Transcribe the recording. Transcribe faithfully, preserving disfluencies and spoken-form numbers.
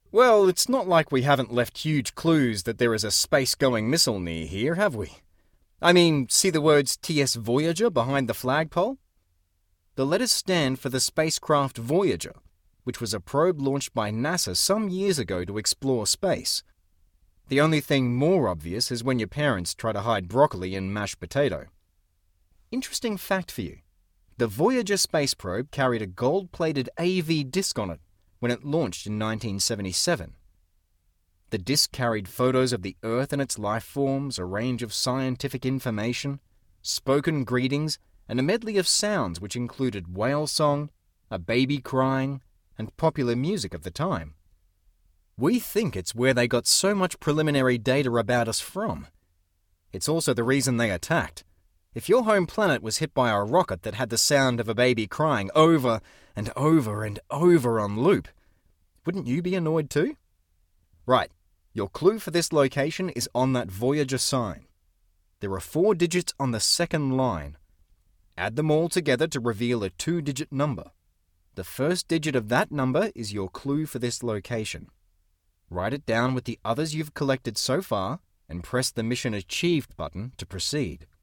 Well, it's not like we haven't left huge clues that there is a space-going missile near here, have we? I mean, see the words T S Voyager behind the flagpole? The letters stand for the spacecraft Voyager, which was a probe launched by NASA some years ago to explore space. The only thing more obvious is when your parents try to hide broccoli in mashed potato. Interesting fact for you. The Voyager space probe carried a gold-plated A V disc on it when it launched in nineteen seventy-seven. The disc carried photos of the Earth and its life forms, a range of scientific information, spoken greetings, and a medley of sounds which included whale song, a baby crying, and popular music of the time. We think it's where they got so much preliminary data about us from. It's also the reason they attacked. If your home planet was hit by a rocket that had the sound of a baby crying over and over and over on loop, wouldn't you be annoyed too? Right, your clue for this location is on that Voyager sign. There are four digits on the second line. Add them all together to reveal a two-digit number. The first digit of that number is your clue for this location. Write it down with the others you've collected so far and press the Mission Achieved button to proceed.